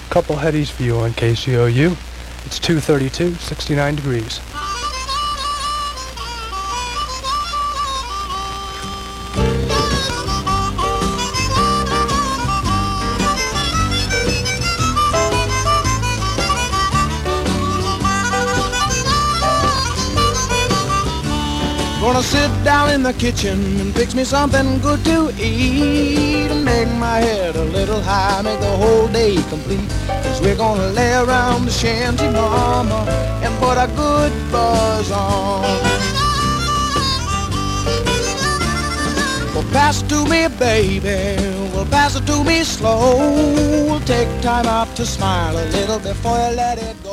Couple headies for you on KCOU. It's 2:32, 69 degrees. Gonna sit down in the kitchen and fix me something good to eat and make my head a little high, make the whole day complete. 'Cause we're gonna lay around the shanty, mama, and put a good buzz on. Well, pass it to me, baby, well, pass it to me slow. We'll take time out to smile a little before you let it go.